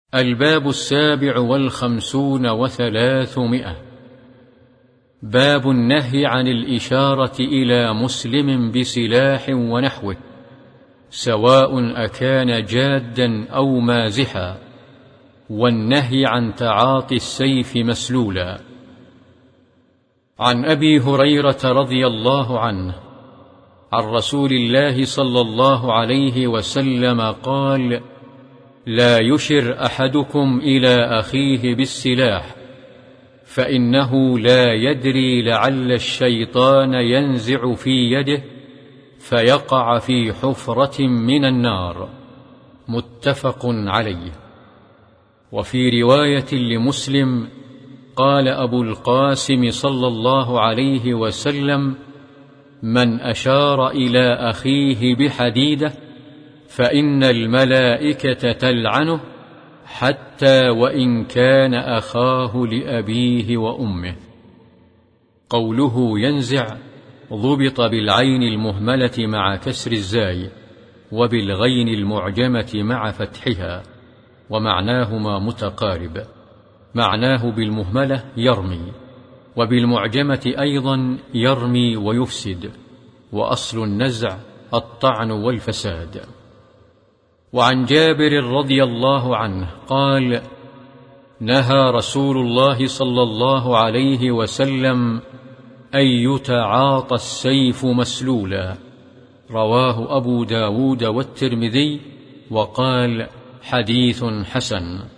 الباب 57 و300. باب النهي عن الإشارة إلى مسلم بسلاح ونحوه، سواء أكان جادا أو مازحا، والنهي عن تعاطي السيف مسلولا. عن أبي هريرة رضي الله عنه عن رسول الله صلى الله عليه وسلم قال: لا يشر أحدكم إلى أخيه بالسلاح، فإنه لا يدري لعل الشيطان ينزع في يده فيقع في حفرة من النار. متفق عليه. وفي رواية لمسلم قال أبو القاسم صلى الله عليه وسلم: من أشار إلى أخيه بحديدة فإن الملائكة تلعنه حتى وإن كان أخاه لأبيه وأمه. قوله ينزع ضبط بالعين المهملة مع كسر الزاي، وبالغين المعجمة مع فتحها، ومعناهما متقارب. معناه بالمهملة يرمي، وبالمعجمة أيضا يرمي ويفسد، وأصل النزع الطعن والفساد. وعن جابر رضي الله عنه قال: نهى رسول الله صلى الله عليه وسلم أن يتعاطى السيف مسلولا. رواه أبو داود والترمذي، وقال: حديث حسن.